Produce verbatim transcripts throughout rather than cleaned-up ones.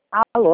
Alô?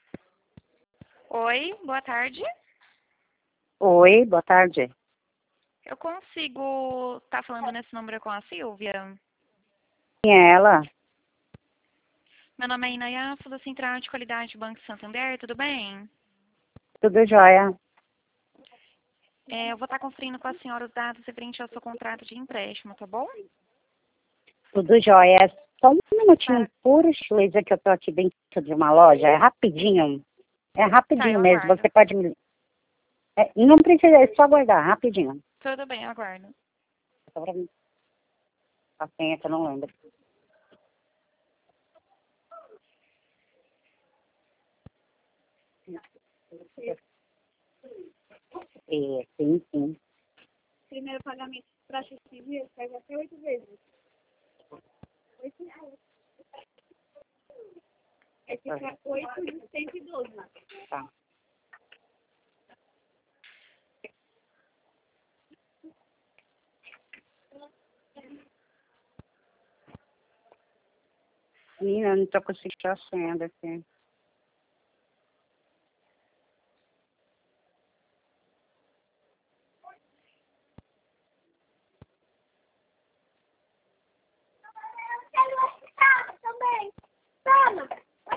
Oi, boa tarde. Oi, boa tarde. Eu consigo estar falando nesse número com a Silvia? Quem é ela? Meu nome é Inaya, sou da Central de Qualidade do Banco Santander, tudo bem? Tudo jóia? É, eu vou estar conferindo com a senhora os dados referentes ao seu contrato de empréstimo, tá bom? Tudo jóia. Só um minutinho, Tá, por gentileza, que eu tô aqui dentro de uma loja. É rapidinho. É tá, eu rapidinho mesmo. aguardo. Você pode me... É, não precisa, é só aguardar, rapidinho. Tudo bem, eu aguardo. Só pra mim. A senha que eu não lembro. É, sim, sim. Primeiro pagamento para civil pega até oito vezes. Oito reais. É fica oito de cento e doze. Tá. Menina, eu não tô conseguindo a senha daqui. Também. Toma.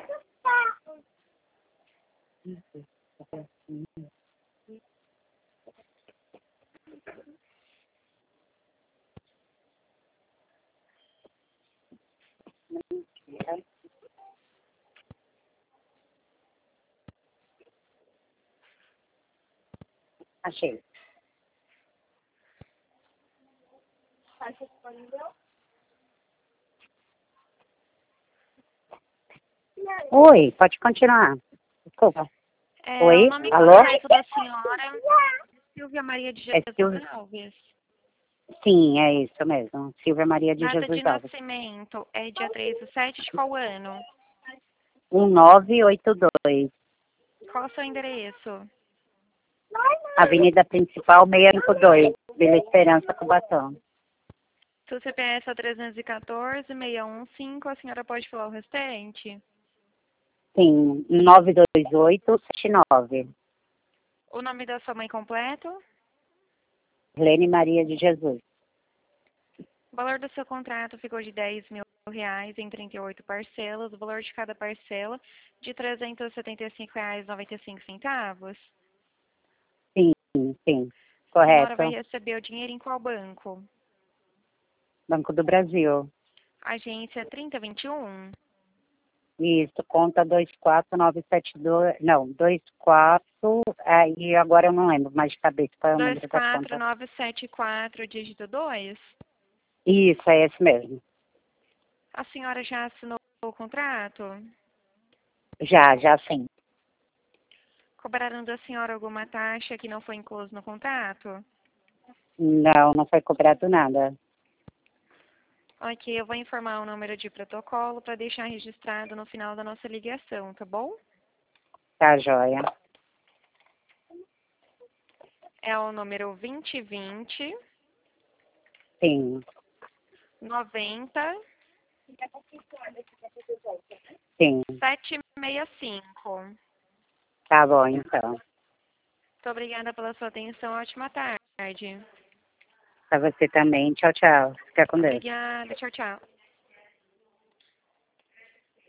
Achei. Taxa disponível. Oi, pode continuar. Desculpa. É, o Oi? nome Alô? completo da senhora é Silvia Maria de É Jesus Silvia? Alves. Sim, é isso mesmo. Silvia Maria de Data de Jesus Alves. nascimento é dia três do sete de qual ano? um nove oito dois. Qual o seu endereço? Avenida Principal seiscentos e cinquenta e dois, Vila Esperança, Cubatão. Seu C P F é trezentos e quatorze, seiscentos e quinze, a senhora pode falar o restante? Sim, nove dois oito sete nove. O nome da sua mãe completo? Lene Maria de Jesus. O valor do seu contrato ficou de dez mil reais em trinta e oito parcelas. O valor de cada parcela de trezentos e setenta e cinco reais e noventa e cinco centavos. Sim, sim, A senhora vai correto. receber o dinheiro em qual banco? Banco do Brasil. Agência trinta vinte e um? Isso, conta dois quatro nove sete dois. Não, dois quatro. Aí agora eu não lembro mais de cabeça qual é o número da conta. dois quatro nove sete quatro, dígito dois. Isso, é esse mesmo. A senhora já assinou o contrato? Já, já sim. Cobraram da senhora alguma taxa que não foi incluso no contrato? Não, não foi cobrado nada. Ok, eu vou informar o número de protocolo para deixar registrado no final da nossa ligação, tá bom? Tá, joia. É o número vinte vinte, Sim, noventa, sim. setecentos e sessenta e cinco. Tá bom, então. Muito obrigada pela sua atenção. Ótima tarde. Pra você também. Tchau, tchau. Fica com Deus. Obrigada. Tchau, tchau.